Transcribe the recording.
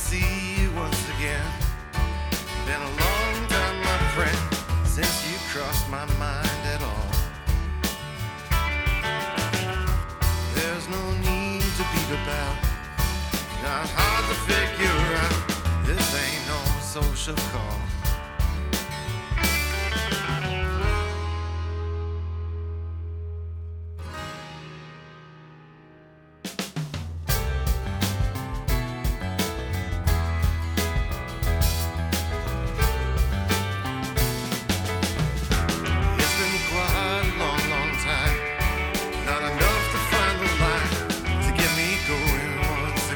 see you once again. Been a long time, my friend, since you crossed my mind at all. There's no need to beat about, not hard to figure out. This ain't no social call.